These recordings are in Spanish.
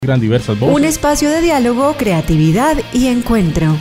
Gran diversas voces. Un espacio de diálogo, creatividad y encuentro.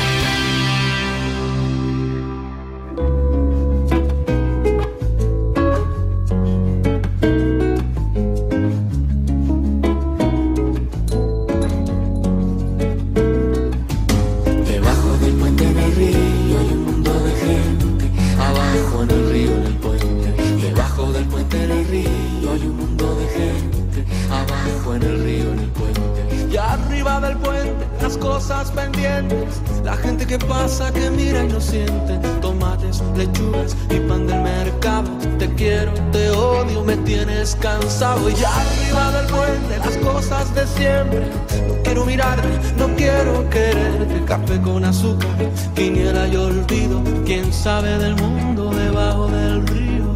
Debajo del puente en el río hay un mundo de gente. Abajo en el río, en el puente. Debajo del puente en el río hay un mundo de gente. Abajo en el río, en el puente. Y arriba del puente las cosas pendientes. La gente que pasa, que mira y no siente. Tomates, lechugas y pan del mercado. Te quiero, te odio, me tienes cansado. Y arriba del puente las cosas de siempre. No quiero mirarte, no quiero quererte. Café con azúcar, quiniela y olvido. ¿Quién sabe del mundo debajo del río?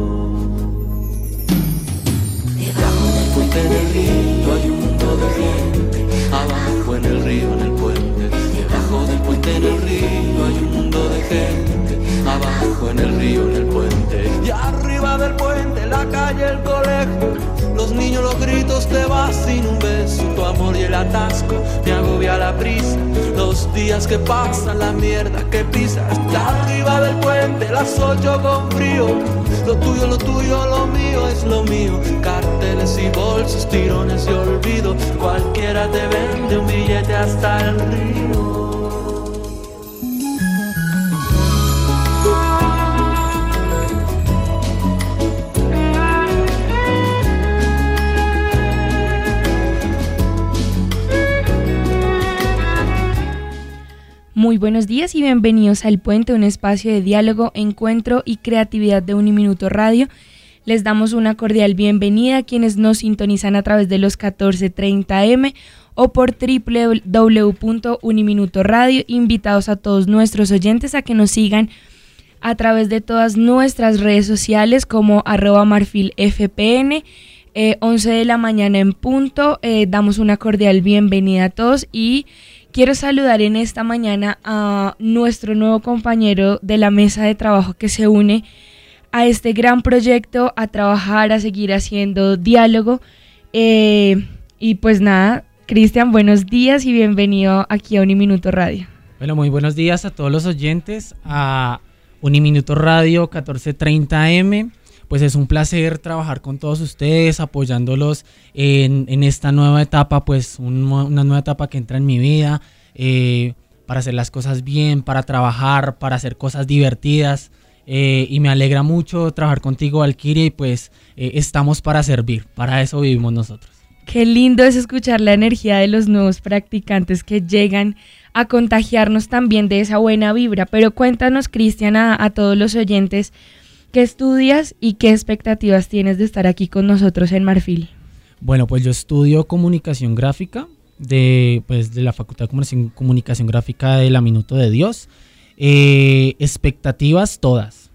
Debajo del puente del río hay un mundo de gente. Abajo en el río, en el puente. Debajo del puente en el río hay un mundo de gente. Abajo en el río, en el puente. Y arriba del puente la calle, el colegio. Los niños, los gritos, te vas sin un beso. Tu amor y el atasco me agobia la prisa. Los días que pasan, la mierda que pisas. Y arriba del puente las 8 con frío. Lo tuyo, lo mío es lo mío. Carteles y bolsos, tirones y olvido. Cualquiera te vende un billete hasta el río. Muy buenos días y bienvenidos al Puente, un espacio de diálogo, encuentro y creatividad de Uniminuto Radio. Les damos una cordial bienvenida a quienes nos sintonizan a través de los 1430 AM o por www.uniminuto Radio. Invitados a todos nuestros oyentes a que nos sigan a través de todas nuestras redes sociales como @marfilfpn, 11 de la mañana en punto. Damos una cordial bienvenida a todos y quiero saludar en esta mañana a nuestro nuevo compañero de la mesa de trabajo que se une a este gran proyecto, a trabajar, a seguir haciendo diálogo. Y pues nada, Cristian, buenos días y bienvenido aquí a Uniminuto Radio. Bueno, muy buenos días a todos los oyentes, a Uniminuto Radio 1430 AM. Pues es un placer trabajar con todos ustedes, apoyándolos en esta nueva etapa, pues una nueva etapa que entra en mi vida, para hacer las cosas bien, para trabajar, para hacer cosas divertidas. Y me alegra mucho trabajar contigo, Valkyria, y pues estamos para servir, para eso vivimos nosotros. Qué lindo es escuchar la energía de los nuevos practicantes que llegan a contagiarnos también de esa buena vibra. Pero cuéntanos, Cristian, a todos los oyentes, ¿qué estudias y qué expectativas tienes de estar aquí con nosotros en Marfil? Bueno, pues yo estudio comunicación gráfica de la Facultad de Comunicación Gráfica de la Minuto de Dios. Expectativas todas.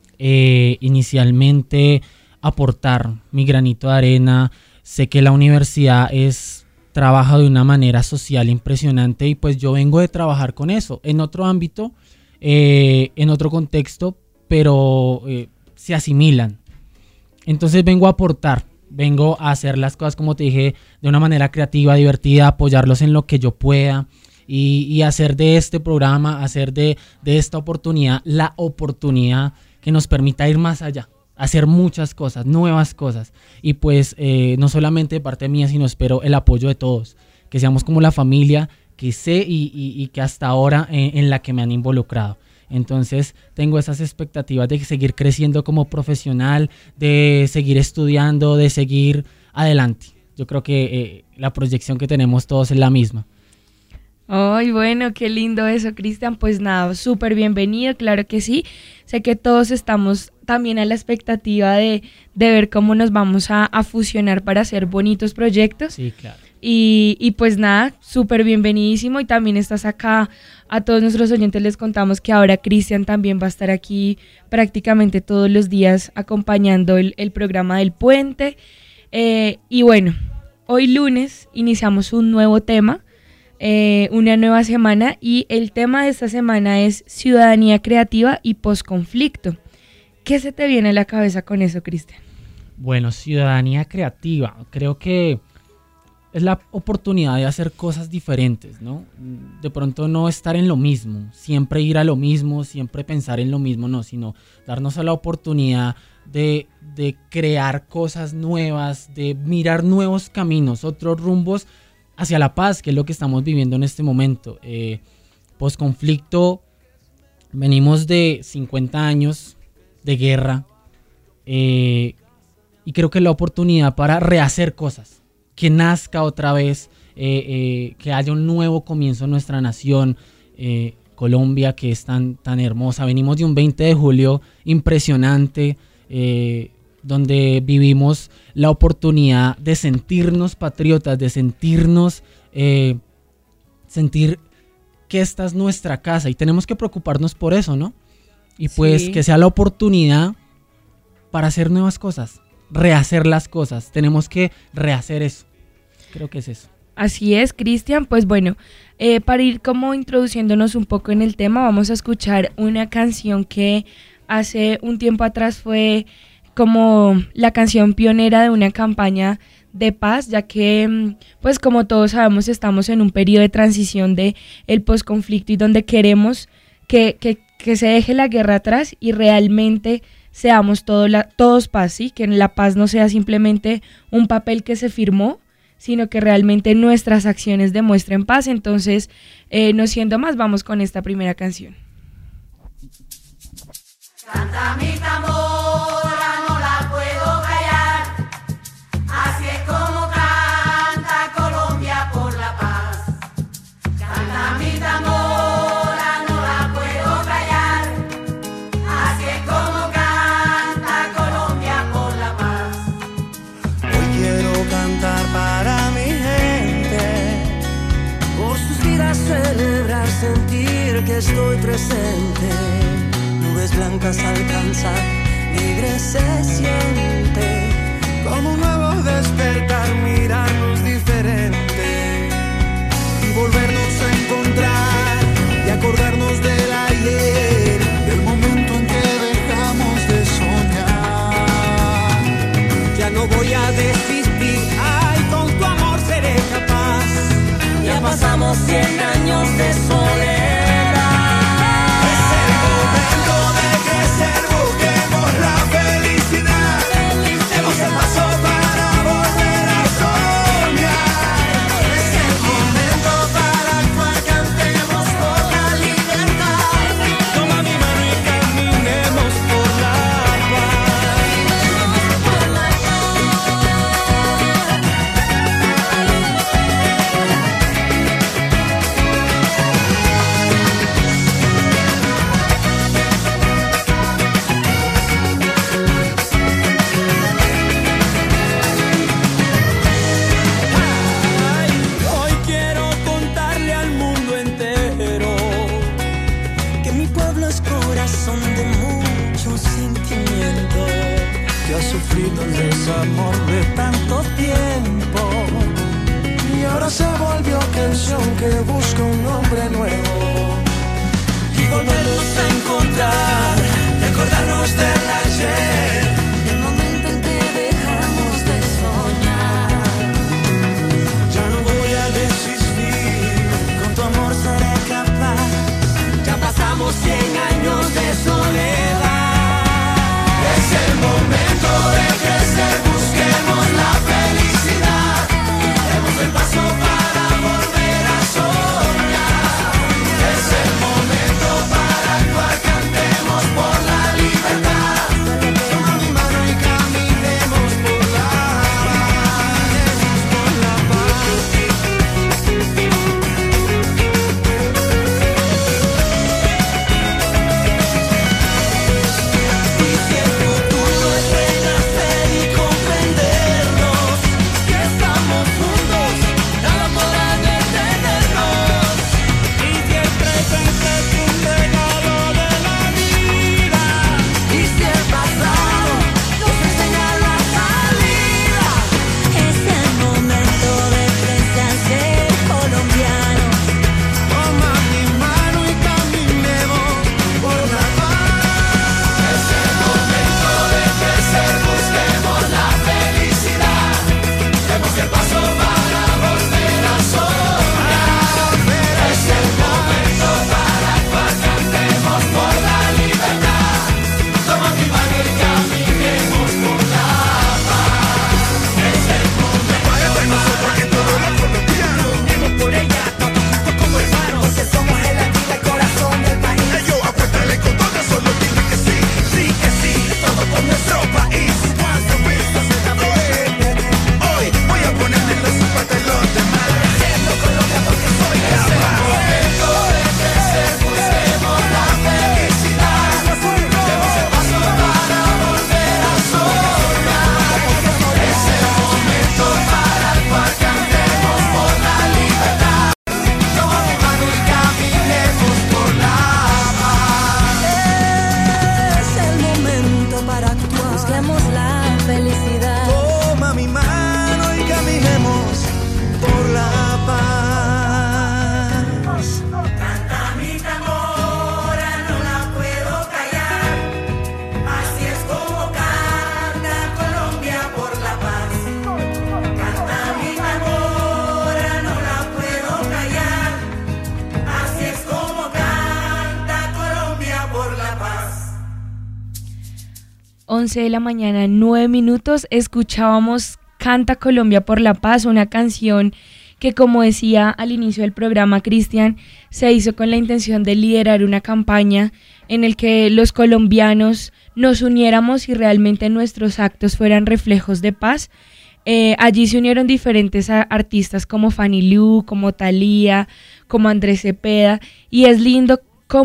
Inicialmente aportar mi granito de arena. Sé que la universidad trabaja de una manera social impresionante y pues yo vengo de trabajar con eso en otro ámbito, en otro contexto, pero se asimilan. Entonces vengo a aportar, vengo a hacer las cosas, como te dije, de una manera creativa, divertida, apoyarlos en lo que yo pueda y hacer de este programa, hacer de esta oportunidad la oportunidad que nos permita ir más allá, hacer muchas cosas, nuevas cosas. Y pues no solamente de parte mía, sino espero el apoyo de todos, que seamos como la familia que sé y que hasta ahora en la que me han involucrado. Entonces tengo esas expectativas de seguir creciendo como profesional, de seguir estudiando, de seguir adelante. Yo creo que la proyección que tenemos todos es la misma. Ay, bueno, qué lindo eso, Cristian. Pues nada, súper bienvenido, claro que sí. Sé que todos estamos también a la expectativa de ver cómo nos vamos a fusionar para hacer bonitos proyectos. Sí, claro. Y pues nada, súper bienvenidísimo y también estás acá. A todos nuestros oyentes les contamos que ahora Cristian también va a estar aquí prácticamente todos los días acompañando el programa del Puente. Y bueno, hoy lunes iniciamos un nuevo tema, una nueva semana y el tema de esta semana es ciudadanía creativa y posconflicto. ¿Qué se te viene a la cabeza con eso, Cristian? Bueno, ciudadanía creativa. Creo que es la oportunidad de hacer cosas diferentes, ¿no? De pronto no estar en lo mismo, siempre ir a lo mismo, siempre pensar en lo mismo, no, sino darnos la oportunidad de crear cosas nuevas, de mirar nuevos caminos, otros rumbos hacia la paz, que es lo que estamos viviendo en este momento. Posconflicto, venimos de 50 años de guerra, y creo que es la oportunidad para rehacer cosas, que nazca otra vez, que haya un nuevo comienzo en nuestra nación, Colombia, que es tan hermosa. Venimos de un 20 de julio impresionante, donde vivimos la oportunidad de sentirnos patriotas, de sentirnos, sentir que esta es nuestra casa y tenemos que preocuparnos por eso, ¿no? Y pues Sí. que sea la oportunidad para hacer nuevas cosas, rehacer las cosas. Tenemos que rehacer eso. Creo que es eso. Así es, Cristian. Pues bueno, para ir como introduciéndonos un poco en el tema, vamos a escuchar una canción que hace un tiempo atrás fue como la canción pionera de una campaña de paz, ya que, pues como todos sabemos, estamos en un periodo de transición de el posconflicto y donde queremos que se deje la guerra atrás y realmente seamos todos paz, ¿sí? Que la paz no sea simplemente un papel que se firmó, sino que realmente nuestras acciones demuestren paz. Entonces, no siendo más, vamos con esta primera canción. Canta mi tambora, no la puedo callar, así es como canta Colombia por la paz. Canta mi tambora, no la puedo callar, así es como canta Colombia por la paz. Hoy quiero cantar para mi gente, por sus vidas celebrar, sentir que estoy presente. Nubes blancas alcanzan, libre se siente, como un nuevo despertar, mirarnos diferente y volvernos a encontrar y acordarnos del ayer, del momento en que dejamos de soñar. Ya no voy a desistir, ay, con tu amor seré capaz. Ya pasamos 100 años de soledad. Es el momento de crecer, busquemos la felicidad. Demos el paso para volver a soñar. Es el momento para actuar, cantemos por la libertad. Toma mi mano y caminemos por la paz. Hoy quiero contarle al mundo entero que mi pueblo es corazón de mucho sentimiento, que ha sufrido el desamor de tanto tiempo y ahora se volvió canción que busca un nombre nuevo. Y volvernos a encontrar, recordarnos del ayer, el momento en que dejamos de soñar. Ya no voy a desistir, con tu amor seré capaz. Ya pasamos 100 años de soledad. Es el momento de crecer, busquemos la felicidad. Demos el paso para volver a soñar. Es el momento para actuar, cantemos por la libertad. Toma mi 11 de la mañana, 9 minutos. Escuchábamos Canta Colombia por la Paz, una canción que, como decía al inicio del programa Cristian, se hizo con la intención de liderar una campaña en el que los colombianos nos uniéramos y realmente nuestros actos fueran reflejos de paz. Allí se unieron diferentes artistas como Fanny Lu, como Thalía, como Andrés Cepeda, y es lindo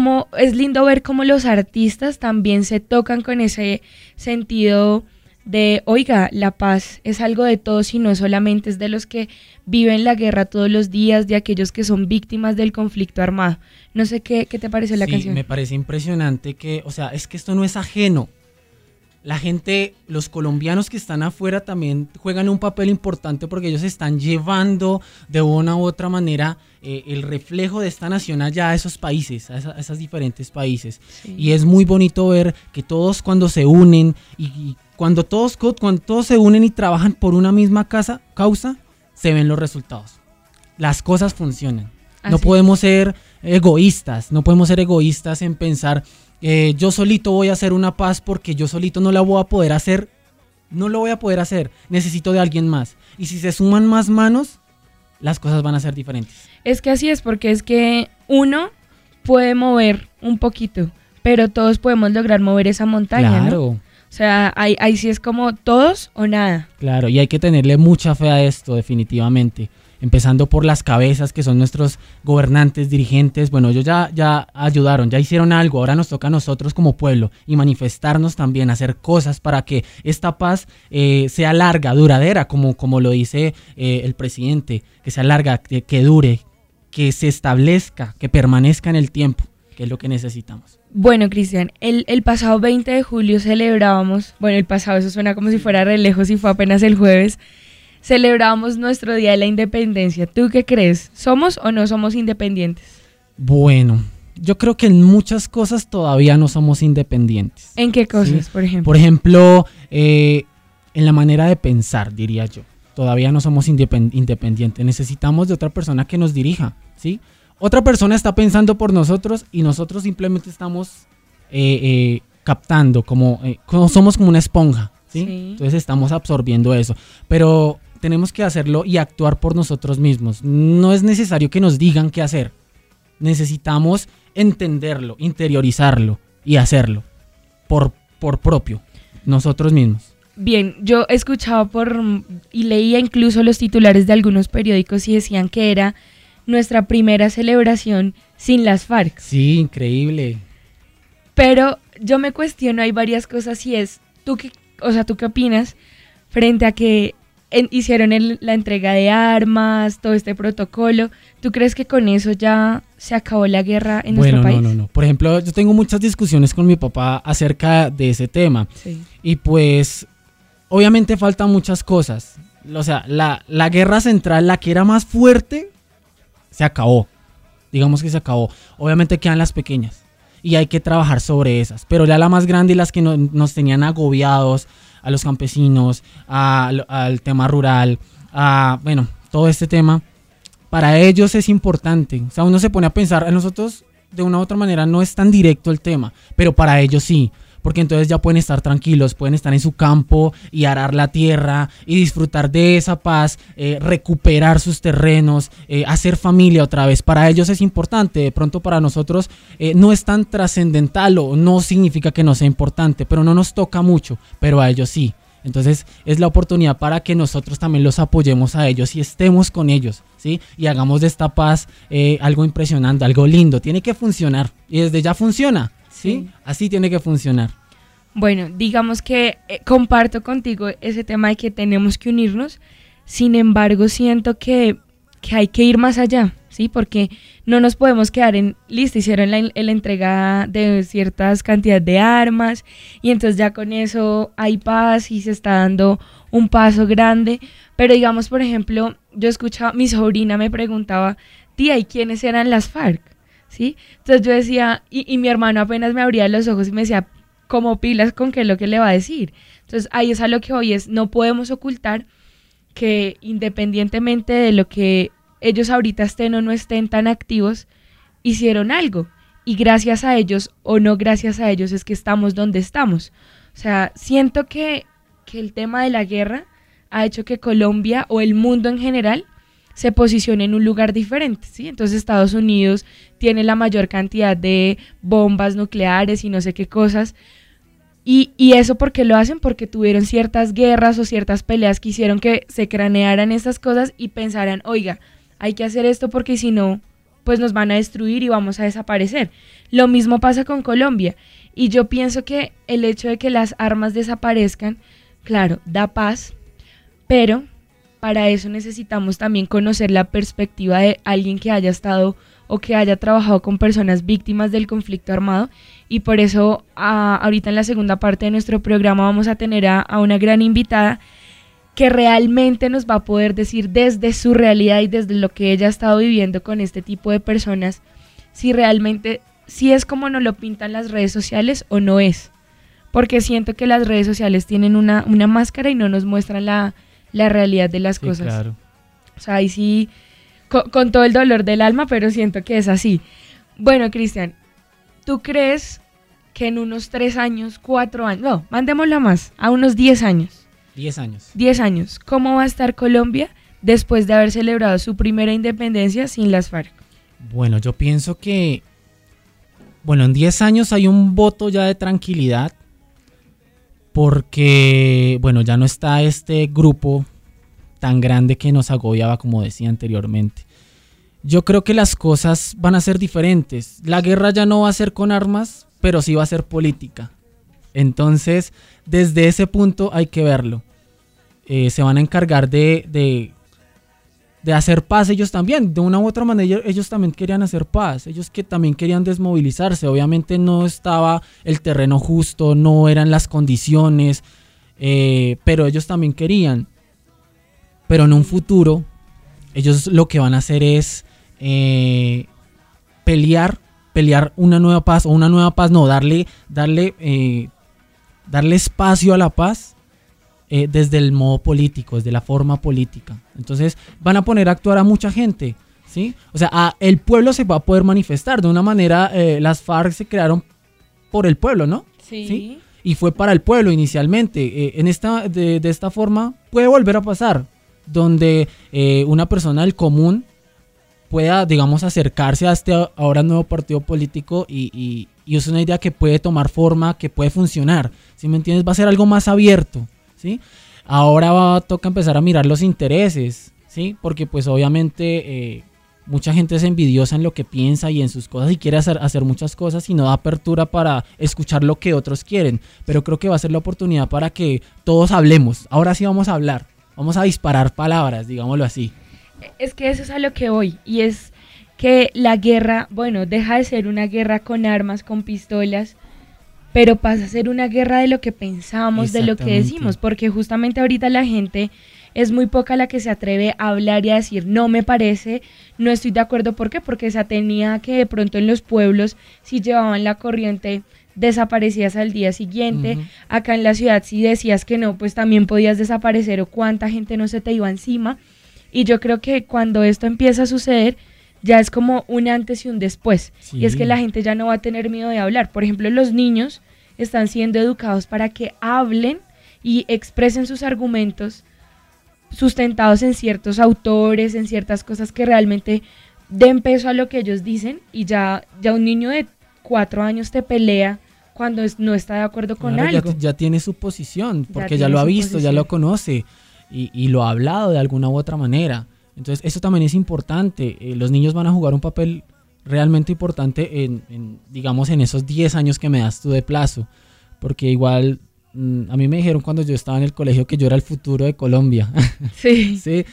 ver cómo los artistas también se tocan con ese sentido de, oiga, la paz es algo de todos y no solamente es de los que viven la guerra todos los días, de aquellos que son víctimas del conflicto armado. No sé qué te pareció la canción. Sí, me parece impresionante que, o sea, es que esto no es ajeno. La gente, los colombianos que están afuera también juegan un papel importante porque ellos están llevando de una u otra manera el reflejo de esta nación allá a esos países, a esos diferentes países. Sí. Y es muy bonito ver que todos cuando se unen y cuando todos se unen y trabajan por una misma causa, se ven los resultados. Las cosas funcionan. No podemos ser egoístas, en pensar yo solito voy a hacer una paz porque yo solito no la voy a poder hacer. No lo voy a poder hacer, necesito de alguien más. Y si se suman más manos, las cosas van a ser diferentes. Es que así es, porque es que uno puede mover un poquito, pero todos podemos lograr mover esa montaña, claro, ¿no? O sea, ahí sí es como todos o nada. Claro, y hay que tenerle mucha fe a esto, definitivamente. Empezando por las cabezas, que son nuestros gobernantes, dirigentes. Bueno, ellos ya ayudaron, ya hicieron algo. Ahora nos toca a nosotros como pueblo y manifestarnos también, hacer cosas para que esta paz sea larga, duradera, como lo dice el presidente, que sea larga, que dure, que se establezca, que permanezca en el tiempo, que es lo que necesitamos. Bueno, Cristian, el pasado 20 de julio celebrábamos, bueno, el pasado, eso suena como si fuera re lejos y fue apenas el jueves, celebramos nuestro Día de la Independencia. ¿Tú qué crees? ¿Somos o no somos independientes? Bueno, yo creo que en muchas cosas todavía no somos independientes. ¿En qué cosas, ¿sí? por ejemplo? Por ejemplo, en la manera de pensar, diría yo. Todavía no somos independientes. Necesitamos de otra persona que nos dirija, ¿sí? Otra persona está pensando por nosotros y nosotros simplemente estamos captando, como somos como una esponja, ¿sí? Sí. Entonces estamos absorbiendo eso. Pero tenemos que hacerlo y actuar por nosotros mismos. No es necesario que nos digan qué hacer. Necesitamos entenderlo, interiorizarlo y hacerlo por propio, nosotros mismos. Bien, yo escuchaba y leía incluso los titulares de algunos periódicos y decían que era nuestra primera celebración sin las FARC. Sí, increíble. Pero yo me cuestiono, hay varias cosas y es, ¿tú qué opinas frente a que hicieron la entrega de armas, todo este protocolo? ¿Tú crees que con eso ya se acabó la guerra en nuestro país? No. Por ejemplo, yo tengo muchas discusiones con mi papá acerca de ese tema. Sí. Y pues, obviamente faltan muchas cosas. O sea, la guerra central, la que era más fuerte, se acabó. Digamos que se acabó. Obviamente quedan las pequeñas. Y hay que trabajar sobre esas. Pero ya la más grande y las que nos tenían agobiados, a los campesinos, al tema rural, bueno, todo este tema, para ellos es importante. O sea, uno se pone a pensar, a nosotros de una u otra manera no es tan directo el tema, pero para ellos sí, porque entonces ya pueden estar tranquilos, pueden estar en su campo y arar la tierra y disfrutar de esa paz, recuperar sus terrenos, hacer familia otra vez. Para ellos es importante, de pronto para nosotros no es tan trascendental o no significa que no sea importante, pero no nos toca mucho, pero a ellos sí. Entonces es la oportunidad para que nosotros también los apoyemos a ellos y estemos con ellos, ¿sí? Y hagamos de esta paz algo impresionante, algo lindo. Tiene que funcionar y desde ya funciona. ¿Sí? Así tiene que funcionar. Bueno, digamos que comparto contigo ese tema de que tenemos que unirnos, sin embargo siento que hay que ir más allá, ¿sí? Porque no nos podemos quedar listo, hicieron la entrega de ciertas cantidades de armas y entonces ya con eso hay paz y se está dando un paso grande, pero digamos, por ejemplo, yo escuchaba, mi sobrina me preguntaba, tía, ¿y quiénes eran las FARC? ¿Sí? Entonces yo decía, y mi hermano apenas me abría los ojos y me decía, como pilas con qué es lo que le va a decir. Entonces ahí es a lo que hoy no podemos ocultar que independientemente de lo que ellos ahorita estén o no estén tan activos, hicieron algo. Y gracias a ellos o no gracias a ellos es que estamos donde estamos. O sea, siento que el tema de la guerra ha hecho que Colombia o el mundo en general se posicione en un lugar diferente, ¿sí? Entonces Estados Unidos tiene la mayor cantidad de bombas nucleares y no sé qué cosas. Y eso ¿por qué lo hacen? Porque tuvieron ciertas guerras o ciertas peleas que hicieron que se cranearan estas cosas y pensaran, oiga, hay que hacer esto porque si no, pues nos van a destruir y vamos a desaparecer. Lo mismo pasa con Colombia. Y yo pienso que el hecho de que las armas desaparezcan, claro, da paz, pero para eso necesitamos también conocer la perspectiva de alguien que haya estado o que haya trabajado con personas víctimas del conflicto armado, y por eso ahorita en la segunda parte de nuestro programa vamos a tener a una gran invitada que realmente nos va a poder decir desde su realidad y desde lo que ella ha estado viviendo con este tipo de personas, si realmente, si es como nos lo pintan las redes sociales o no es, porque siento que las redes sociales tienen una máscara y no nos muestran la realidad de las cosas. Claro. O sea, ahí sí, con todo el dolor del alma, pero siento que es así. Bueno, Cristian, ¿tú crees que en unos 3 años, 4 años, no, mandémoslo más, a unos 10 años? 10 años. 10 años, ¿cómo va a estar Colombia después de haber celebrado su primera independencia sin las FARC? Bueno, yo pienso que, en 10 años hay un voto ya de tranquilidad, porque, ya no está este grupo tan grande que nos agobiaba, como decía anteriormente. Yo creo que las cosas van a ser diferentes. La guerra ya no va a ser con armas, pero sí va a ser política. Entonces, desde ese punto hay que verlo. Se van a encargar de hacer paz ellos también. De una u otra manera, ellos también querían hacer paz. Ellos que también querían desmovilizarse. Obviamente no estaba el terreno justo, no eran las condiciones, pero ellos también querían. Pero en un futuro, ellos lo que van a hacer es pelear una nueva paz, darle espacio a la paz desde el modo político, desde la forma política. Entonces van a poner a actuar a mucha gente, ¿sí? O sea, el pueblo se va a poder manifestar. De una manera, las FARC se crearon por el pueblo, ¿no? Sí. Y fue para el pueblo inicialmente. De esta forma puede volver a pasar, donde una persona del común pueda, digamos, acercarse a este ahora nuevo partido político y es una idea que puede tomar forma, que puede funcionar, ¿sí me entiendes? Va a ser algo más abierto, ¿sí? Ahora toca empezar a mirar los intereses, ¿sí? Porque pues obviamente mucha gente es envidiosa en lo que piensa y en sus cosas y quiere hacer muchas cosas y no da apertura para escuchar lo que otros quieren, pero creo que va a ser la oportunidad para que todos hablemos. Ahora sí vamos a hablar, vamos a disparar palabras, digámoslo así. Es que eso es a lo que voy, y es que la guerra, deja de ser una guerra con armas, con pistolas, pero pasa a ser una guerra de lo que pensamos, de lo que decimos, porque justamente ahorita la gente es muy poca la que se atreve a hablar y a decir, no me parece, no estoy de acuerdo. ¿Por qué? Porque se tenía que de pronto en los pueblos, si llevaban la corriente, desaparecías al día siguiente. Uh-huh. Acá en la ciudad, si decías que no, pues también podías desaparecer, o cuánta gente no se te iba encima. Y yo creo que cuando esto empieza a suceder, ya es como un antes y un después. Sí. Y es que la gente ya no va a tener miedo de hablar. Por ejemplo, los niños están siendo educados para que hablen y expresen sus argumentos sustentados en ciertos autores, en ciertas cosas que realmente den peso a lo que ellos dicen. Y ya un niño de 4 años te pelea cuando no está de acuerdo con algo. Ya tiene su posición, porque ya lo ha visto, ya lo conoce. Y lo ha hablado de alguna u otra manera. Entonces eso también es importante. Los niños van a jugar un papel realmente importante digamos, en esos 10 años que me das tú de plazo. Porque igual, a mí me dijeron cuando yo estaba en el colegio que yo era el futuro de Colombia. Sí. ¿Sí?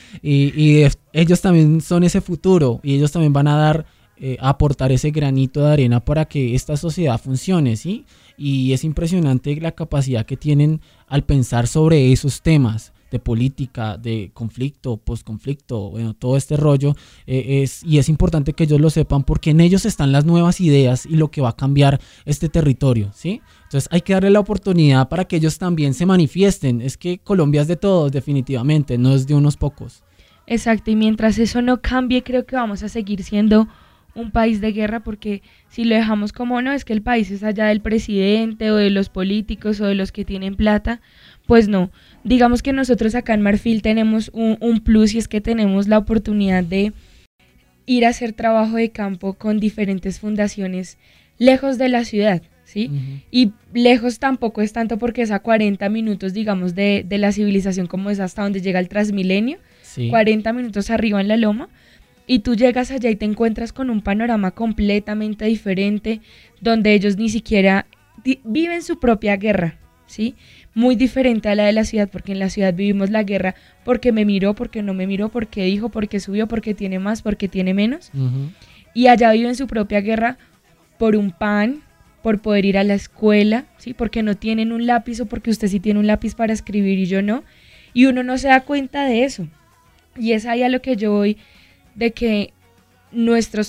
Y ellos también son ese futuro. Y ellos también van a aportar ese granito de arena para que esta sociedad funcione, ¿sí? Y es impresionante la capacidad que tienen al pensar sobre esos temas de política, de conflicto, posconflicto, todo este rollo, y es importante que ellos lo sepan porque en ellos están las nuevas ideas y lo que va a cambiar este territorio, ¿sí? Entonces hay que darle la oportunidad para que ellos también se manifiesten. Es que Colombia es de todos, definitivamente, no es de unos pocos. Exacto, y mientras eso no cambie, creo que vamos a seguir siendo un país de guerra, porque si lo dejamos como no, es que el país es allá del presidente o de los políticos o de los que tienen plata, pues no. Digamos que nosotros acá en Marfil tenemos un plus, y es que tenemos la oportunidad de ir a hacer trabajo de campo con diferentes fundaciones lejos de la ciudad, ¿sí? Ujú. Y lejos tampoco es tanto porque es a 40 minutos, digamos, de la civilización, como es hasta donde llega el Transmilenio, Sí. 40 minutos arriba en la loma, y tú llegas allá y te encuentras con un panorama completamente diferente, donde ellos ni siquiera viven su propia guerra, ¿sí? Muy diferente a la de la ciudad, porque en la ciudad vivimos la guerra porque me miró, porque no me miró, porque dijo, porque subió, porque tiene más, porque tiene menos, Ujú. y allá viven su propia guerra por un pan, por poder ir a la escuela, ¿sí? Porque no tienen un lápiz, o porque usted sí tiene un lápiz para escribir y yo no, y uno no se da cuenta de eso. Y es ahí a lo que yo voy, de que nuestro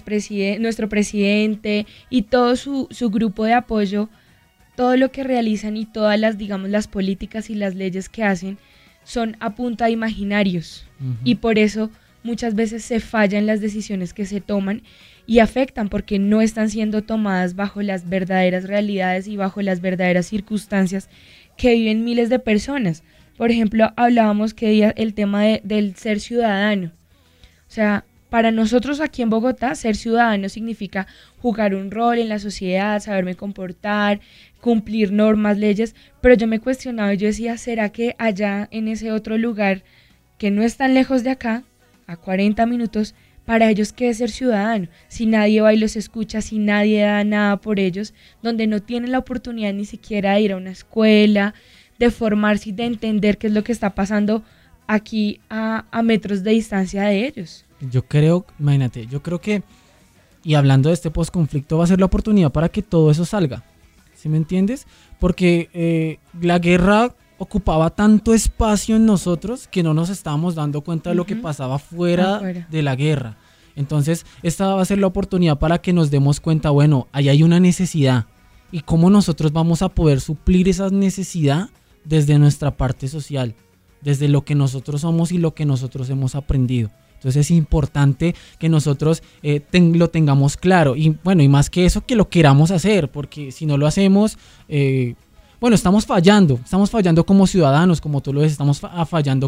presidente y todo su grupo de apoyo, todo lo que realizan y todas las, digamos, las políticas y las leyes que hacen son a punta de imaginarios. Ujú. Y por eso muchas veces se fallan las decisiones que se toman y afectan, porque no están siendo tomadas bajo las verdaderas realidades y bajo las verdaderas circunstancias que viven miles de personas. Por ejemplo, hablábamos el tema del ser ciudadano. O sea, para nosotros aquí en Bogotá, ser ciudadano significa jugar un rol en la sociedad, saberme comportar, cumplir normas, leyes, pero yo me cuestionaba y yo decía, ¿será que allá en ese otro lugar, que no es tan lejos de acá, a 40 minutos, para ellos qué es ser ciudadano? Si nadie va y los escucha, si nadie da nada por ellos, donde no tienen la oportunidad ni siquiera de ir a una escuela, de formarse y de entender qué es lo que está pasando aquí a metros de distancia de ellos. Yo creo, imagínate, yo creo que, y hablando de este posconflicto, va a ser la oportunidad para que todo eso salga, ¿sí me entiendes? Porque la guerra ocupaba tanto espacio en nosotros que no nos estábamos dando cuenta de lo que Ujú. pasaba fuera Afuera. de la guerra. Entonces, esta va a ser la oportunidad para que nos demos cuenta, bueno, ahí hay una necesidad, y cómo nosotros vamos a poder suplir esa necesidad desde nuestra parte social, desde lo que nosotros somos y lo que nosotros hemos aprendido. Entonces es importante que nosotros lo tengamos claro, y bueno, y más que eso, que lo queramos hacer, porque si no lo hacemos, bueno, estamos fallando como ciudadanos, como tú lo ves, estamos fallando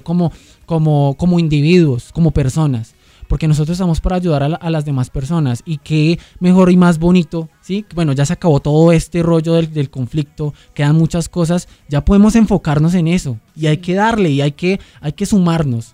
como individuos, como personas, porque nosotros estamos para ayudar a las demás personas, y qué mejor y más bonito, ¿sí? Bueno, ya se acabó todo este rollo del conflicto, quedan muchas cosas, ya podemos enfocarnos en eso, y hay que darle, y hay que sumarnos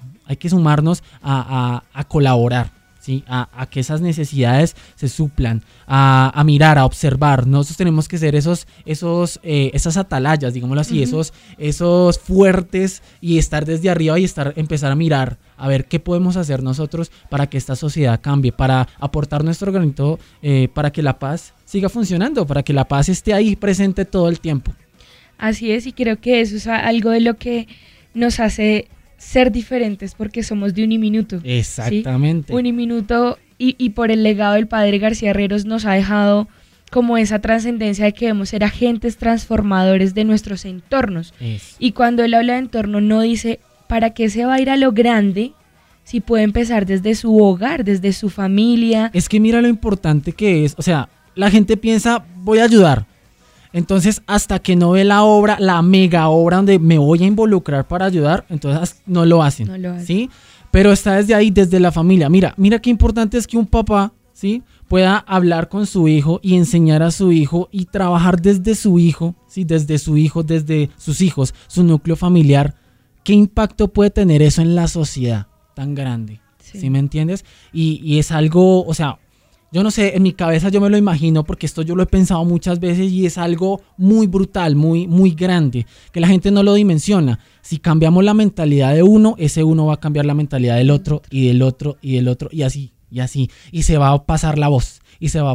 a colaborar, ¿sí? A que esas necesidades se suplan, a mirar, a observar. Nosotros tenemos que ser esas atalayas, digámoslo así, Ujú. esos fuertes, y estar desde arriba y empezar a mirar, a ver qué podemos hacer nosotros para que esta sociedad cambie, para aportar nuestro granito, para que la paz siga funcionando, para que la paz esté ahí presente todo el tiempo. Así es, y creo que eso es algo de lo que nos hace ser diferentes, porque somos de Uniminuto. Exactamente. ¿Sí? Uniminuto, y por el legado del padre García Herreros, nos ha dejado como esa trascendencia de que debemos ser agentes transformadores de nuestros entornos. Eso. Y cuando él habla de entorno, no dice para qué se va a ir a lo grande si puede empezar desde su hogar, desde su familia. Es que mira lo importante que es, o sea, la gente piensa, voy a ayudar. Entonces, hasta que no ve la obra, la mega obra donde me voy a involucrar para ayudar, entonces no lo hacen, No lo hacen. ¿sí? Pero está desde ahí, desde la familia. Mira qué importante es que un papá, ¿sí?, pueda hablar con su hijo y enseñar a su hijo y trabajar desde su hijo, ¿sí?, desde sus hijos, su núcleo familiar. ¿Qué impacto puede tener eso en la sociedad tan grande? ¿Sí me entiendes? Y es algo, o sea, yo no sé, en mi cabeza yo me lo imagino, porque esto yo lo he pensado muchas veces, y es algo muy brutal, muy, muy grande, que la gente no lo dimensiona. Si cambiamos la mentalidad de uno, ese uno va a cambiar la mentalidad del otro, y del otro, y del otro, y así, y se va a pasar la voz, y va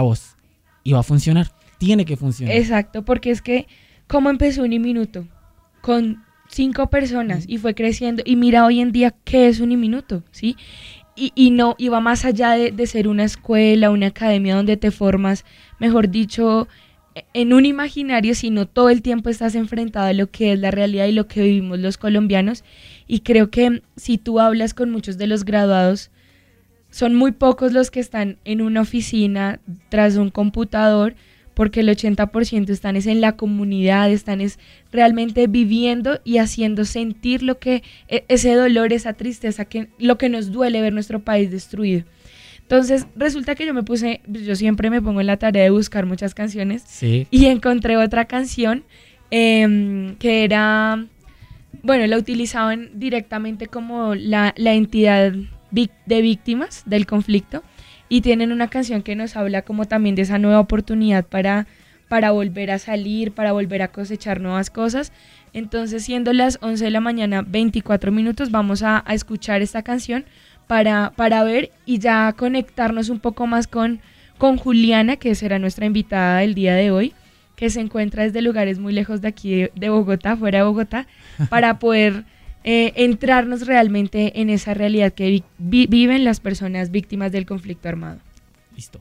a funcionar, tiene que funcionar. Exacto, porque es que, ¿cómo empezó Uniminuto? Con 5 personas, y fue creciendo, y mira hoy en día qué es Uniminuto, ¿sí? Y va más allá de ser una escuela, una academia donde te formas, mejor dicho, en un imaginario, sino todo el tiempo estás enfrentado a lo que es la realidad y lo que vivimos los colombianos. Y creo que si tú hablas con muchos de los graduados, son muy pocos los que están en una oficina tras un computador, porque el 80% están es en la comunidad, están es realmente viviendo y haciendo sentir lo que ese dolor, esa tristeza, lo que nos duele ver nuestro país destruido. Entonces resulta que yo siempre me pongo en la tarea de buscar muchas canciones, Sí. y encontré otra canción que era, bueno, la utilizaban directamente como la entidad de víctimas del conflicto, y tienen una canción que nos habla como también de esa nueva oportunidad para volver a salir, para volver a cosechar nuevas cosas. Entonces, siendo las 11 de la mañana, 24 minutos, vamos a escuchar esta canción para ver y ya conectarnos un poco más con Juliana, que será nuestra invitada del día de hoy, que se encuentra desde lugares muy lejos de aquí de Bogotá, fuera de Bogotá, para poder entrarnos realmente en esa realidad que viven las personas víctimas del conflicto armado. Listo.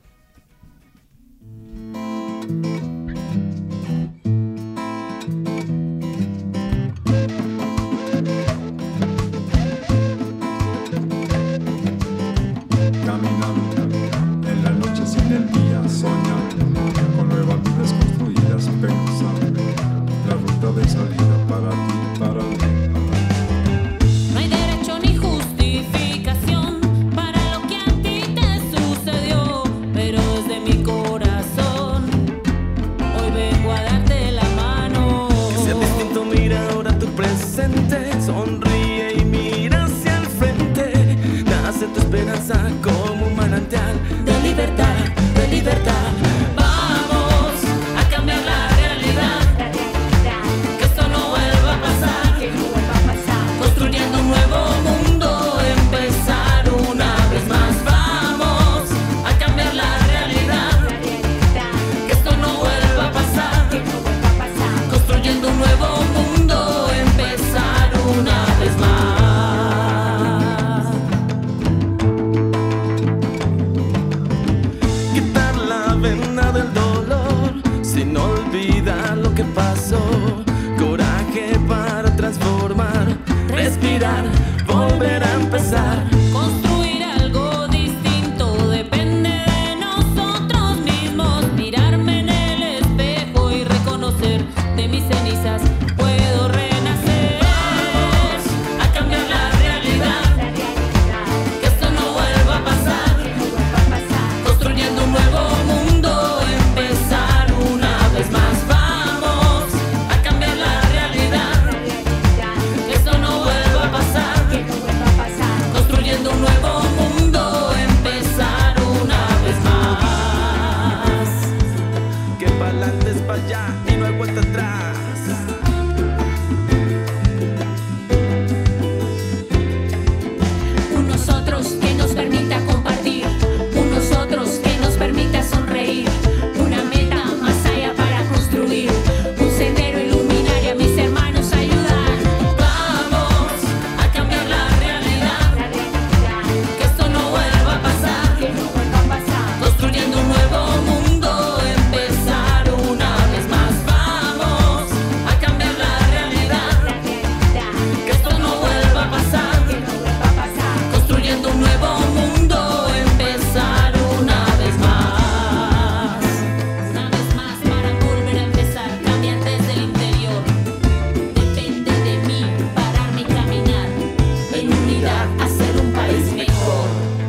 Caminando en la noche sin el día, soñando con nuevas vidas construidas, pensando la ruta de salida para ti, para mí. No hay derecho ni justificación para lo que a ti te sucedió, pero desde mi corazón hoy vengo a darte la mano. Que sea distinto, mira ahora tu presente, sonríe y mira hacia el frente. Nace tu esperanza como un manantial de libertad, de libertad. Vamos a cambiar la realidad, que esto no vuelva a pasar, construyendo un nuevo mundo, empezar una vez más. Vamos a cambiar la realidad, que esto no vuelva a pasar, construyendo un nuevo mundo, empezar una vez más. Quitar la venda del dolor sin olvidar lo que pasó. Coraje para transformar, respirar, volver a empezar. Construir algo distinto depende de nosotros mismos. Mirarme en el espejo y reconocer de mis cenizas puedo renacer. Vamos a cambiar la realidad, que esto no vuelva a pasar, construyendo un nuevo mundo, empezar una vez más. Vamos a cambiar la realidad, que esto no vuelva a pasar, construyendo un nuevo mundo, empezar una vez más. Que pa'lante es pa' allá y no hay vuelta atrás. Un nosotros que nos permita compartir, un nosotros que nos permita sonreír, una meta más allá para construir, un sendero iluminar y a mis hermanos ayudar. Vamos a cambiar la realidad, que esto no vuelva a pasar, construyendo un nuevo mundo, empezar una vez más. Vamos a cambiar la realidad, que esto no vuelva a pasar, construyendo un nuevo mundo, empezar una vez más. Una vez más para volver a empezar, cambiar desde el interior. Depende de mí, pararme y caminar, en unidad, hacer un país mejor.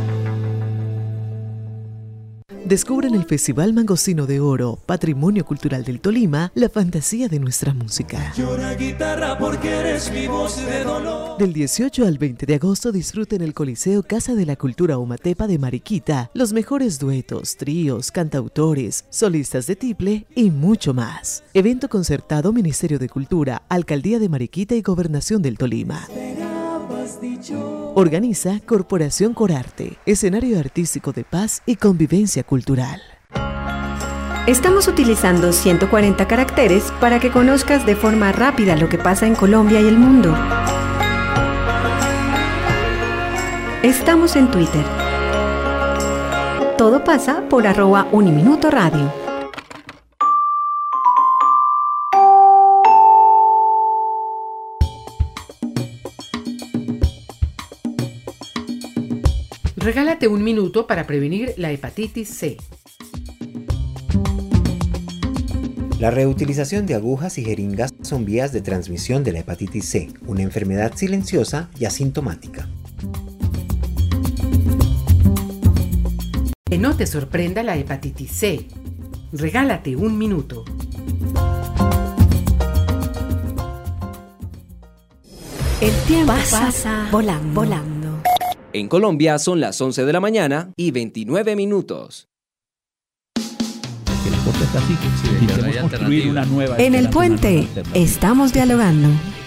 Descubra en el Festival Mangostino de Oro, Patrimonio Cultural del Tolima, la fantasía de nuestra música. Llora guitarra porque eres mi voz de dolor. Del 18 al 20 de agosto disfrute en el Coliseo Casa de la Cultura Umatepa de Mariquita los mejores duetos, tríos, cantautores, solistas de tiple y mucho más. Evento concertado Ministerio de Cultura, Alcaldía de Mariquita y Gobernación del Tolima. Organiza Corporación Corarte, escenario artístico de paz y convivencia cultural. Estamos utilizando 140 caracteres para que conozcas de forma rápida lo que pasa en Colombia y el mundo. Estamos en Twitter. Todo pasa por @uniminutoradio. Regálate un minuto para prevenir la hepatitis C. La reutilización de agujas y jeringas son vías de transmisión de la hepatitis C, una enfermedad silenciosa y asintomática. Que no te sorprenda la hepatitis C. Regálate un minuto. El tiempo pasa volando. En Colombia son las 11 de la mañana y 29 minutos. En el puente estamos dialogando.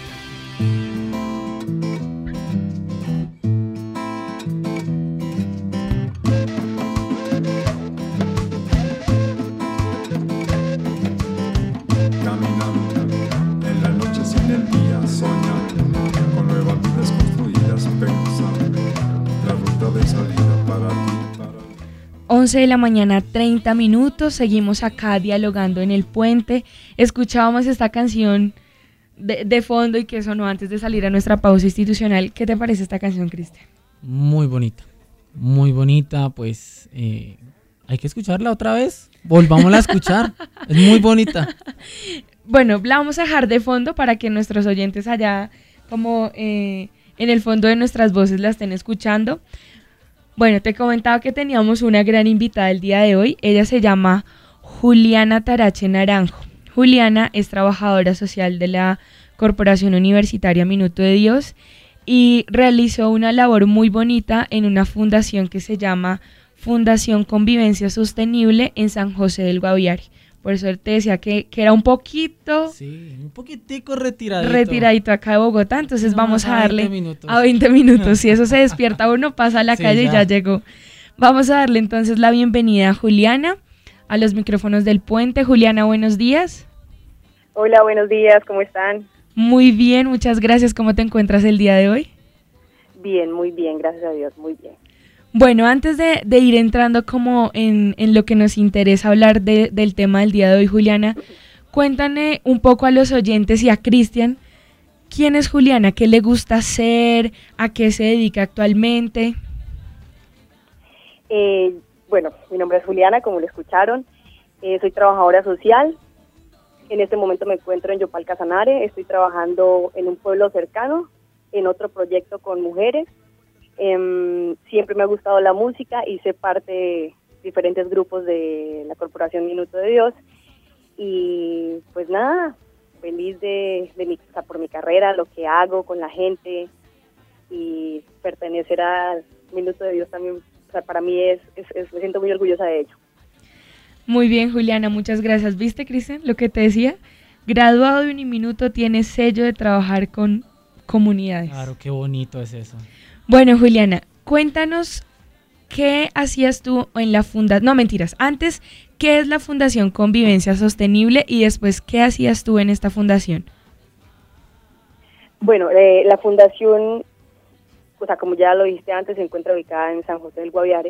Caminando en la noche sin el día, soñando con nuevas vidas construidas, pensando la ruta de salida para ti. 11 de la mañana, 30 minutos, seguimos acá dialogando en el puente. Escuchábamos esta canción de fondo y que sonó antes de salir a nuestra pausa institucional. ¿Qué te parece esta canción, Cristian? Muy bonita, pues hay que escucharla otra vez. Volvámosla a escuchar, es muy bonita. Bueno, la vamos a dejar de fondo para que nuestros oyentes allá, como en el fondo de nuestras voces, la estén escuchando. Bueno, te comentaba que teníamos una gran invitada el día de hoy. Ella se llama Juliana Tarache Naranjo. Juliana es trabajadora social de la Corporación Universitaria Minuto de Dios y realizó una labor muy bonita en una fundación que se llama Fundación Convivencia Sostenible en San José del Guaviare. Por eso te decía que era un poquito... Sí, un poquitico retiradito acá de Bogotá, entonces no, vamos a darle 20 minutos. a 20 minutos. Si eso se despierta uno, pasa a la calle y ya llegó. Vamos a darle entonces la bienvenida a Juliana, a los micrófonos del puente. Juliana, buenos días. Hola, buenos días, ¿cómo están? Muy bien, muchas gracias. ¿Cómo te encuentras el día de hoy? Bien, muy bien, gracias a Dios, muy bien. Bueno, antes de ir entrando como en lo que nos interesa hablar del tema del día de hoy, Juliana, cuéntame un poco a los oyentes y a Cristian, ¿quién es Juliana? ¿Qué le gusta hacer? ¿A qué se dedica actualmente? Bueno, mi nombre es Juliana, como lo escucharon, soy trabajadora social. En este momento me encuentro en Yopal Casanare, estoy trabajando en un pueblo cercano, en otro proyecto con mujeres. Siempre me ha gustado la música, hice parte de diferentes grupos de la Corporación Minuto de Dios y pues nada, feliz por mi carrera, lo que hago con la gente y pertenecer al Minuto de Dios también, o sea, para mí me siento muy orgullosa de ello. Muy bien, Juliana, muchas gracias. ¿Viste, Cristian, lo que te decía? Graduado de Uniminuto, tiene sello de trabajar con comunidades. Claro, qué bonito es eso. Bueno, Juliana, cuéntanos qué hacías tú en la fundación, no mentiras, antes, ¿qué es la Fundación Convivencia Sostenible y después qué hacías tú en esta fundación? Bueno, la fundación, o sea, como ya lo dijiste antes, se encuentra ubicada en San José del Guaviare.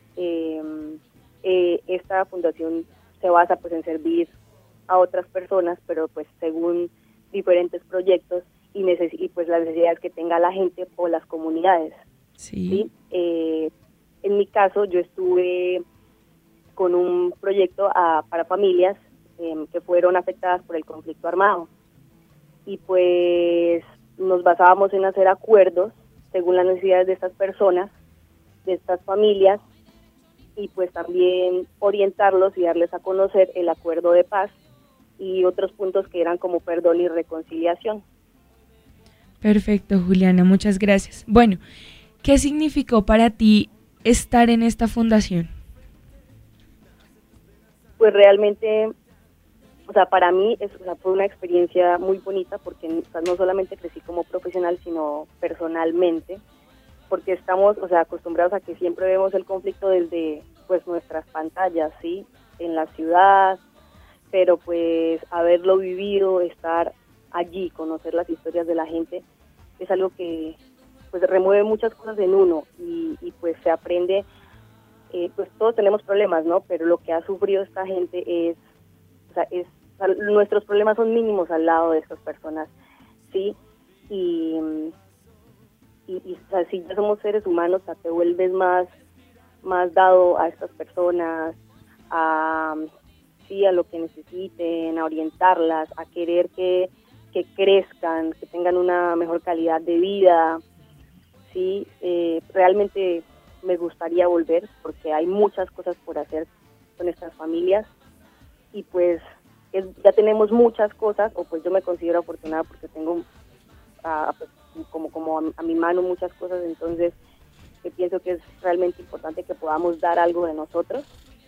Esta fundación se basa pues en servir a otras personas, pero pues según diferentes proyectos y pues las necesidades que tenga la gente o las comunidades. Sí. En mi caso, yo estuve con un proyecto para familias que fueron afectadas por el conflicto armado. Y pues nos basábamos en hacer acuerdos según las necesidades de estas personas, de estas familias, y pues también orientarlos y darles a conocer el acuerdo de paz y otros puntos que eran como perdón y reconciliación. Perfecto, Juliana, muchas gracias. Bueno, ¿qué significó para ti estar en esta fundación? Pues realmente, o sea, para mí fue una experiencia muy bonita porque no solamente crecí como profesional, sino personalmente, porque estamos, o sea, acostumbrados a que siempre vemos el conflicto desde pues nuestras pantallas, ¿sí? En la ciudad, pero pues haberlo vivido, estar allí, conocer las historias de la gente, es algo que pues remueve muchas cosas en uno y pues se aprende, pues todos tenemos problemas, ¿no? Pero lo que ha sufrido esta gente nuestros problemas son mínimos al lado de estas personas, ¿sí? Y o sea, si ya somos seres humanos, o sea, te vuelves más más dado a estas personas, a lo que necesiten, a orientarlas, a querer que crezcan, que tengan una mejor calidad de vida. Sí, realmente me gustaría volver porque hay muchas cosas por hacer con estas familias y pues ya tenemos muchas cosas, o pues yo me considero afortunada porque tengo pues, como a mi mano muchas cosas, entonces pienso que es realmente importante que podamos dar algo de nosotros,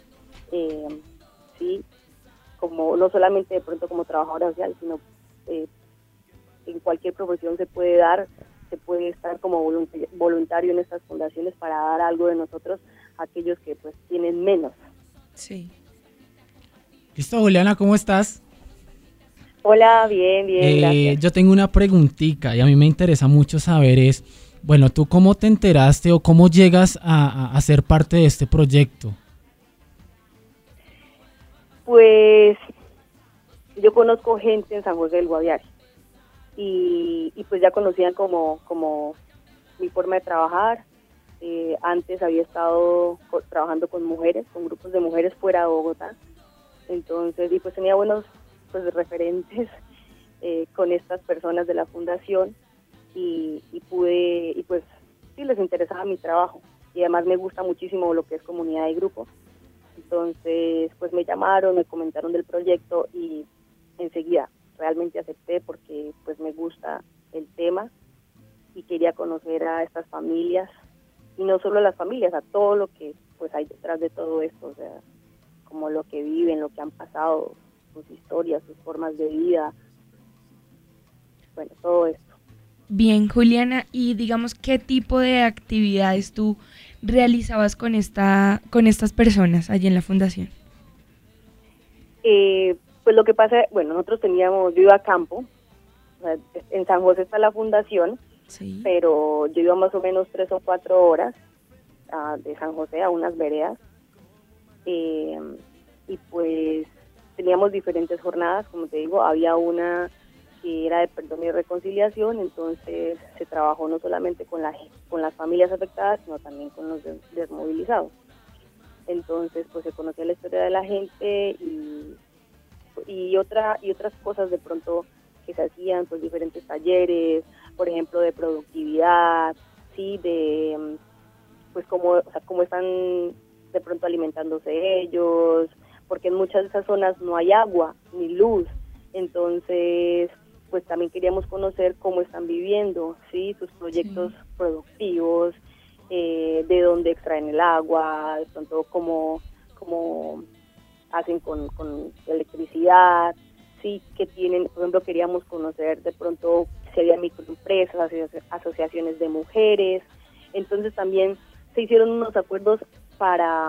sí, como no solamente de pronto como trabajadora social, sino en cualquier profesión se puede estar como voluntario en estas fundaciones para dar algo de nosotros a aquellos que pues tienen menos. Sí. Listo, Juliana, ¿cómo estás? Hola, bien, gracias. Yo tengo una preguntita y a mí me interesa mucho saber bueno, ¿tú cómo te enteraste o cómo llegas a ser parte de este proyecto? Pues yo conozco gente en San José del Guaviare y pues ya conocían como mi forma de trabajar. Antes había estado trabajando con mujeres, con grupos de mujeres fuera de Bogotá, entonces y pues tenía buenos pues referentes con estas personas de la fundación y pues sí les interesaba mi trabajo y además me gusta muchísimo lo que es comunidad y grupo. Entonces, pues me llamaron, me comentaron del proyecto y enseguida realmente acepté porque pues me gusta el tema y quería conocer a estas familias y no solo a las familias, a todo lo que pues hay detrás de todo esto, o sea, como lo que viven, lo que han pasado, sus historias, sus formas de vida, bueno, todo esto. Bien, Juliana, y digamos, ¿qué tipo de actividades tú realizabas con estas personas allí en la fundación? Pues lo que pasa, bueno, yo iba a campo, o sea, en San José está la fundación, sí, pero yo iba más o menos 3 o 4 horas de San José a unas veredas, y pues teníamos diferentes jornadas, como te digo, había una que era de perdón y reconciliación, entonces se trabajó no solamente con las familias afectadas, sino también con los desmovilizados. Entonces, pues se conocía la historia de la gente y otras cosas de pronto que se hacían, pues diferentes talleres, por ejemplo, de productividad, sí, de pues cómo están de pronto alimentándose ellos, porque en muchas de esas zonas no hay agua ni luz, entonces pues también queríamos conocer cómo están viviendo, sí, sus proyectos productivos, de dónde extraen el agua, de pronto cómo hacen con electricidad, sí, que tienen, por ejemplo, queríamos conocer de pronto si había microempresas, asociaciones de mujeres, entonces también se hicieron unos acuerdos para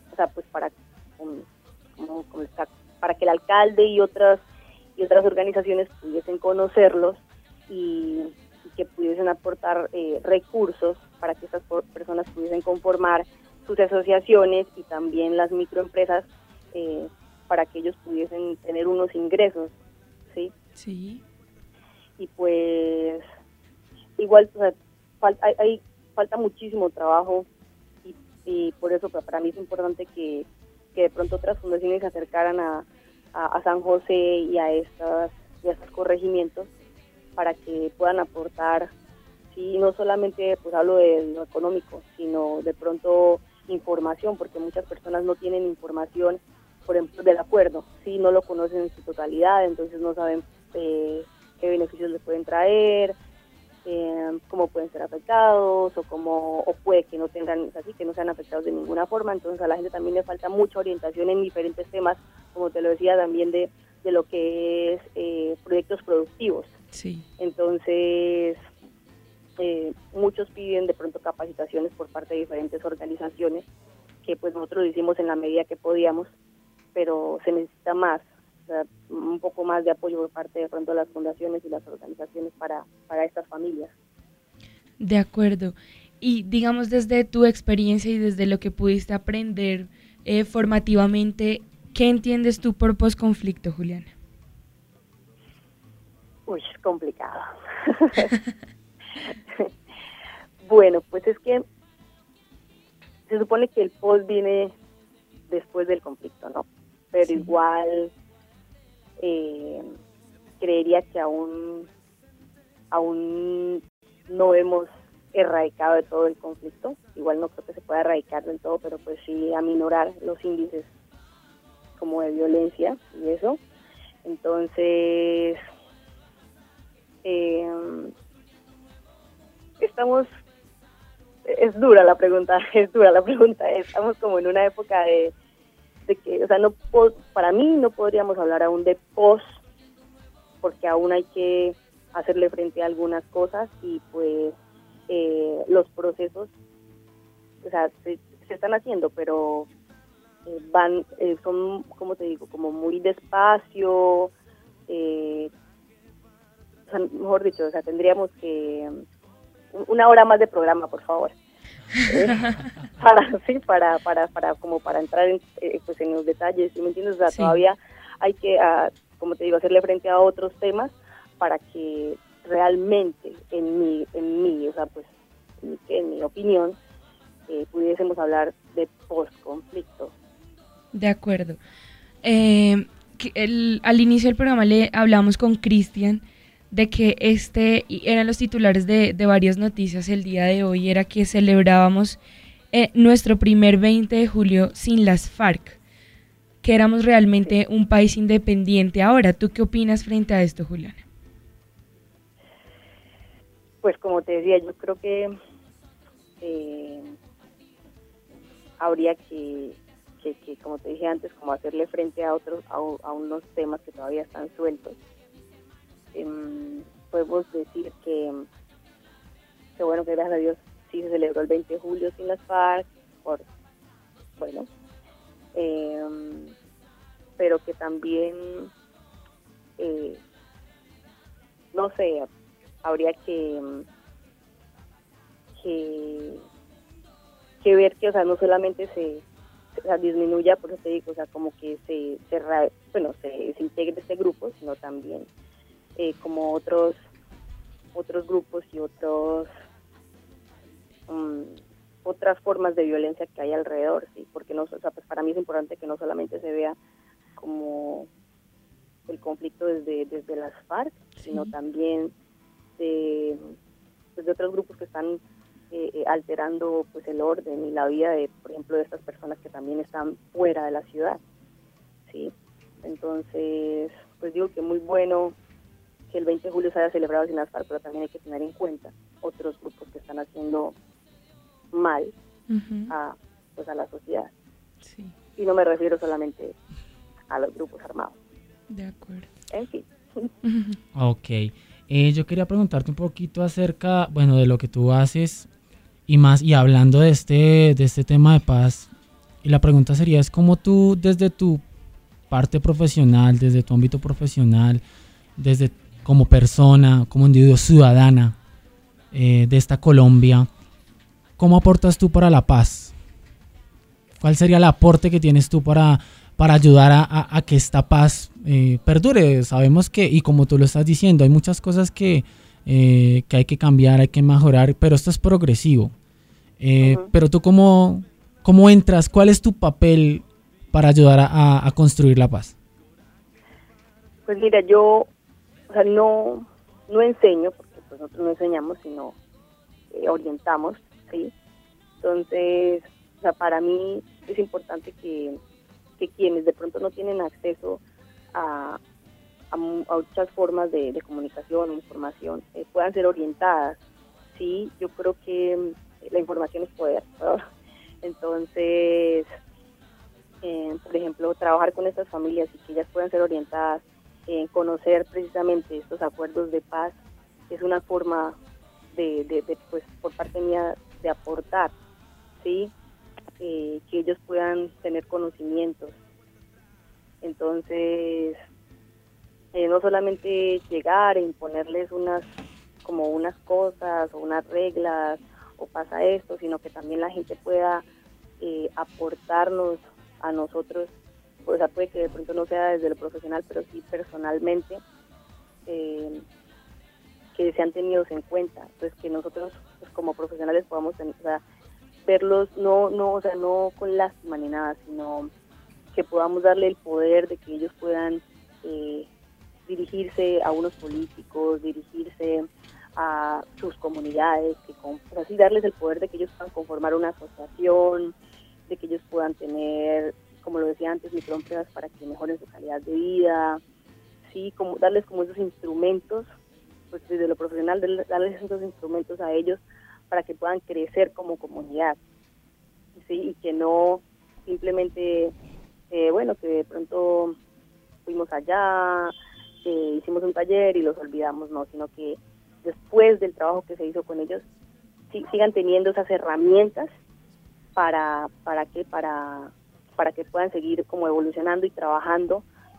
que el alcalde y otras organizaciones pudiesen conocerlos y que pudiesen aportar recursos para que estas personas pudiesen conformar sus asociaciones y también las microempresas para que ellos pudiesen tener unos ingresos, ¿sí? Sí. Y pues igual, o sea, falta muchísimo trabajo y por eso para mí es importante que de pronto otras fundaciones se acercaran a San José y a estos corregimientos para que puedan aportar, sí, no solamente pues hablo de lo económico, sino de pronto información, porque muchas personas no tienen información, por ejemplo, del acuerdo, sí, no lo conocen en su totalidad, entonces no saben qué beneficios les pueden traer, cómo pueden ser afectados o puede que no tengan, así que no sean afectados de ninguna forma, entonces a la gente también le falta mucha orientación en diferentes temas, como te lo decía también de lo que es proyectos productivos. Sí. Entonces muchos piden de pronto capacitaciones por parte de diferentes organizaciones que pues nosotros lo hicimos en la medida que podíamos, pero se necesita más, o sea, un poco más de apoyo por parte de pronto de las fundaciones y las organizaciones para estas familias. De acuerdo. Y digamos desde tu experiencia y desde lo que pudiste aprender formativamente, ¿qué entiendes tú por posconflicto, Juliana? Uy, es complicado. Bueno, pues es que se supone que el post viene después del conflicto, ¿no? Pero igual creería que aún no hemos erradicado de todo el conflicto. Igual no creo que se pueda erradicar del todo, pero pues sí aminorar los índices como de violencia y eso. Entonces, es dura la pregunta, estamos como en una época de que, o sea, para mí no podríamos hablar aún de post, porque aún hay que hacerle frente a algunas cosas y pues los procesos, o sea, se están haciendo, pero son, como te digo, como muy despacio, o sea, mejor dicho, o sea, tendríamos que una hora más de programa, por favor, para entrar pues en los detalles, ¿sí me entiendes? O sea, todavía hay que, como te digo, hacerle frente a otros temas para que realmente en mi, o sea, pues en mi opinión, pudiésemos hablar de post-conflicto. De acuerdo. Al inicio del programa le hablamos con Cristian de que eran los titulares de varias noticias el día de hoy, era que celebrábamos nuestro primer 20 de julio sin las FARC, que éramos realmente un país independiente. Ahora, ¿tú qué opinas frente a esto, Juliana? Pues como te decía, yo creo que habría que, como te dije antes, como hacerle frente a unos temas que todavía están sueltos. Podemos decir que bueno, que gracias a Dios sí se celebró el 20 de julio sin las FARC, pero que también, no sé, habría que ver que, o sea, no solamente se disminuya, por eso te digo, o sea, como que se integre este grupo, sino también como otros grupos y otras formas de violencia que hay alrededor, sí, porque no, o sea, pues para mí es importante que no solamente se vea como el conflicto desde las FARC, sino también de otros grupos que están alterando pues el orden y la vida de, por ejemplo, de estas personas que también están fuera de la ciudad, sí. Entonces, pues digo que muy bueno que el 20 de julio se haya celebrado sin las FARC, pero también hay que tener en cuenta otros grupos que están haciendo mal a la sociedad. Sí. Y no me refiero solamente a los grupos armados. De acuerdo. En fin. Ok. Yo quería preguntarte un poquito acerca, bueno, de lo que tú haces y hablando de este tema de paz. Y la pregunta sería, es cómo tú, desde tu parte profesional, desde tu ámbito profesional, desde como persona, como individuo ciudadana de esta Colombia, ¿cómo aportas tú para la paz? ¿Cuál sería el aporte que tienes tú para ayudar a que esta paz perdure? Sabemos que, y como tú lo estás diciendo, hay muchas cosas que hay que cambiar, hay que mejorar, pero esto es progresivo. Pero tú, ¿cómo entras? ¿Cuál es tu papel para ayudar a construir la paz? Pues mira, yo, o sea, no enseño, porque pues nosotros no enseñamos, sino orientamos, ¿sí? Entonces, o sea, para mí es importante que quienes de pronto no tienen acceso a muchas formas de comunicación o información puedan ser orientadas, ¿sí? Yo creo que la información es poder, ¿no? Entonces, por ejemplo, trabajar con estas familias y que ellas puedan ser orientadas en conocer precisamente estos acuerdos de paz es una forma de pues, por parte mía, de aportar, ¿sí? Que ellos puedan tener conocimientos. Entonces, no solamente llegar e imponerles unas cosas o unas reglas o pasa esto, sino que también la gente pueda aportarnos a nosotros, o sea, puede que de pronto no sea desde lo profesional, pero sí personalmente, que sean tenidos en cuenta. Entonces, que nosotros pues, como profesionales podamos tener, o sea, verlos o sea, no con lástima ni nada, sino que podamos darle el poder de que ellos puedan dirigirse a unos políticos, dirigirse a sus comunidades, así darles el poder de que ellos puedan conformar una asociación, de que ellos puedan tener, como lo decía antes, microempresas para que mejoren su calidad de vida, sí, como darles como esos instrumentos, pues desde lo profesional, darles esos instrumentos a ellos para que puedan crecer como comunidad, sí, y que no simplemente, que de pronto fuimos allá, hicimos un taller y los olvidamos, no, sino que después del trabajo que se hizo con ellos, sigan teniendo esas herramientas para que puedan seguir como evolucionando y trabajando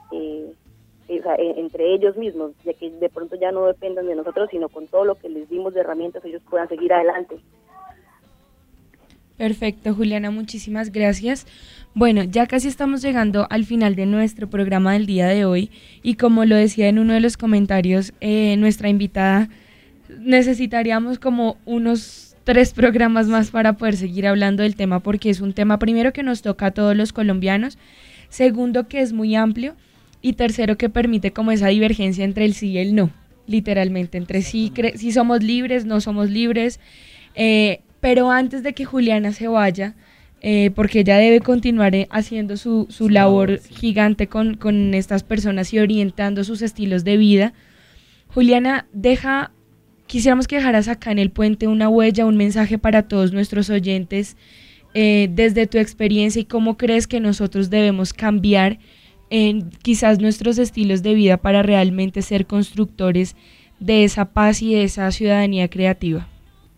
entre ellos mismos, ya que de pronto ya no dependan de nosotros, sino con todo lo que les dimos de herramientas ellos puedan seguir adelante. Perfecto, Juliana, muchísimas gracias. Bueno, ya casi estamos llegando al final de nuestro programa del día de hoy y como lo decía en uno de los comentarios nuestra invitada, necesitaríamos como unos 3 programas más para poder seguir hablando del tema, porque es un tema primero que nos toca a todos los colombianos, segundo que es muy amplio y tercero que permite como esa divergencia entre el sí y el no, literalmente, entre si somos libres, no somos libres, pero antes de que Juliana se vaya, porque ella debe continuar haciendo su labor gigante con estas personas y orientando sus estilos de vida, Juliana, quisiéramos que dejaras acá en el puente una huella, un mensaje para todos nuestros oyentes, desde tu experiencia y cómo crees que nosotros debemos cambiar quizás nuestros estilos de vida para realmente ser constructores de esa paz y de esa ciudadanía creativa.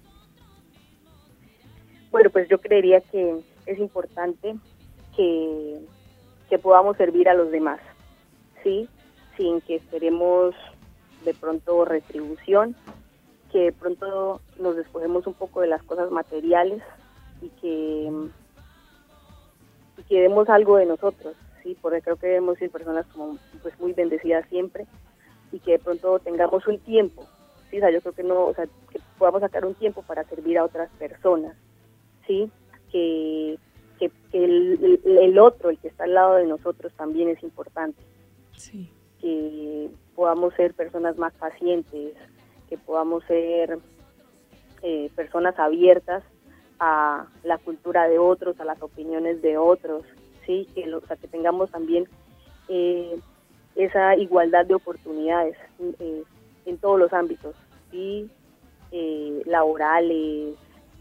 Bueno, pues yo creería que es importante que podamos servir a los demás, ¿sí? Sin que esperemos de pronto retribución, que de pronto nos despojemos un poco de las cosas materiales y que demos algo de nosotros, ¿sí? Porque creo que debemos ser personas como pues muy bendecidas siempre y que de pronto tengamos un tiempo, ¿sí? O sea, yo creo que podamos sacar un tiempo para servir a otras personas, ¿sí? Que el otro, el que está al lado de nosotros también es importante. Sí. Que podamos ser personas más pacientes, que podamos ser personas abiertas a la cultura de otros, a las opiniones de otros, ¿sí? Que tengamos también esa igualdad de oportunidades en todos los ámbitos, ¿sí? Laborales,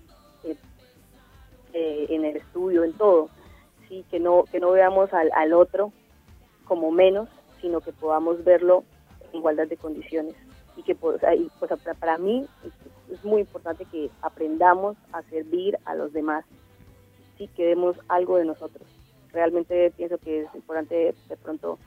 en el estudio, en todo, sí, que no veamos al otro como menos, sino que podamos verlo en igualdad de condiciones y que para mí es muy importante que aprendamos a servir a los demás, sí, que demos algo de nosotros. Realmente pienso que es importante de pronto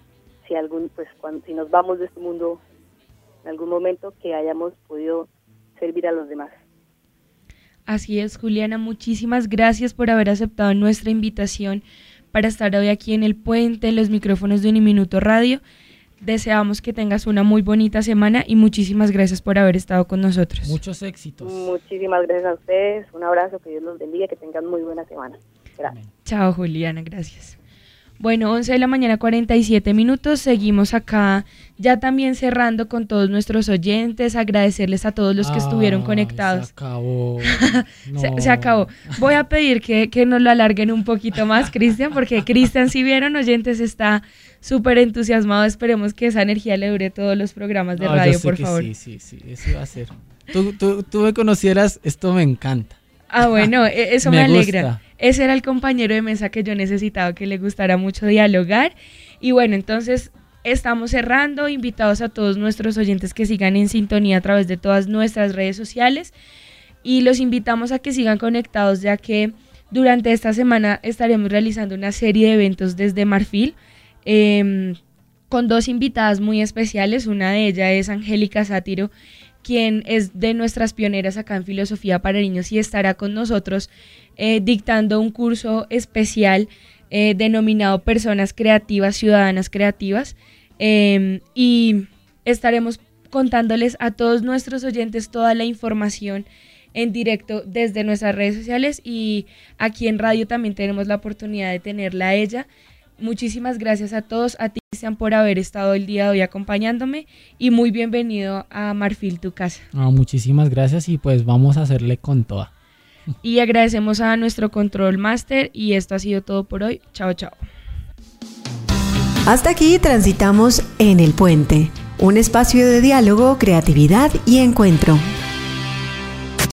si nos vamos de este mundo en algún momento que hayamos podido servir a los demás. Así es, Juliana, muchísimas gracias por haber aceptado nuestra invitación para estar hoy aquí en el puente, en los micrófonos de Uniminuto Radio. Deseamos que tengas una muy bonita semana y muchísimas gracias por haber estado con nosotros. Muchos éxitos. Muchísimas gracias a ustedes, un abrazo, que Dios los bendiga, que tengan muy buena semana. Gracias. Chao, Juliana, gracias. Bueno, 11 de la mañana, 47 minutos, seguimos acá ya también cerrando con todos nuestros oyentes, agradecerles a todos los que estuvieron conectados. Se acabó. No. Se acabó. Voy a pedir que nos lo alarguen un poquito más, Cristian, porque Cristian, si vieron oyentes, está súper entusiasmado. Esperemos que esa energía le dure todos los programas de radio, por favor. Sí, eso iba a ser. Tú me conocieras, esto me encanta. Ah, bueno, eso me alegra. Gusta. Ese era el compañero de mesa que yo necesitaba, que le gustara mucho dialogar. Y bueno, entonces estamos cerrando, invitados a todos nuestros oyentes que sigan en sintonía a través de todas nuestras redes sociales. Y los invitamos a que sigan conectados, ya que durante esta semana estaremos realizando una serie de eventos desde Marfil, con 2 invitadas muy especiales. Una de ellas es Angélica Sátiro, quien es de nuestras pioneras acá en Filosofía para Niños y estará con nosotros dictando un curso especial denominado Personas Creativas, Ciudadanas Creativas, y estaremos contándoles a todos nuestros oyentes toda la información en directo desde nuestras redes sociales, y aquí en radio también tenemos la oportunidad de tenerla a ella. Muchísimas gracias a todos, a ti, Cristian, por haber estado el día de hoy acompañándome, y muy bienvenido a Marfil, tu casa. Muchísimas gracias, y pues vamos a hacerle con toda. Y agradecemos a nuestro Control Master, y esto ha sido todo por hoy. Chao, chao. Hasta aquí transitamos En el Puente, un espacio de diálogo, creatividad y encuentro.